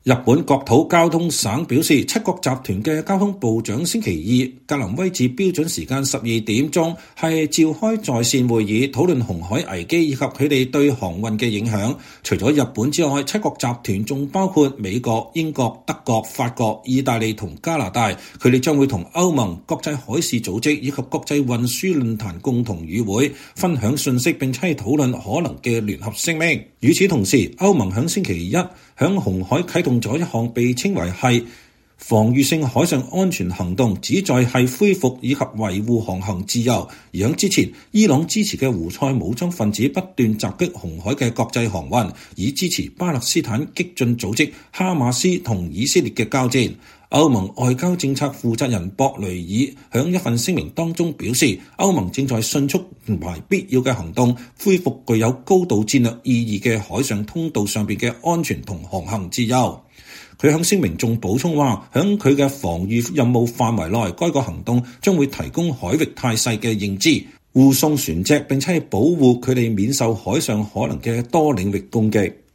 日本國土交通省表示，七國集團嘅交通部長星期二格林威治標準時間12點鐘係召開在線會議，討論紅海危機以及佢哋對航運嘅影響。除咗日本之外，七國集團仲包括美國、英國、德國、法國、意大利同加拿大。佢哋將會同歐盟、國際海事組織以及國際運輸論壇共同與會，分享信息並且討論可能嘅聯合聲明。與此同時，歐盟響星期一響紅海啟動咗一項被稱為係防禦性海上安全行動，旨在係恢復以及維護航行自由。而響之前，伊朗支持嘅胡塞武裝分子不斷襲擊紅海嘅國際航運，以支持巴勒斯坦激進組織哈馬斯同以色列嘅交戰。歐盟外交政策負責人博雷爾響一份聲明當中表示，歐盟正在迅速同埋必要嘅行動，恢復具有高度戰略意義嘅海上通道上邊嘅安全同航行自由。佢響聲明仲補充話，響佢嘅防禦任務範圍內，該個行動將會提供海域態勢嘅認知、護送船隻，並且係保護佢哋免受海上可能嘅多領域攻擊。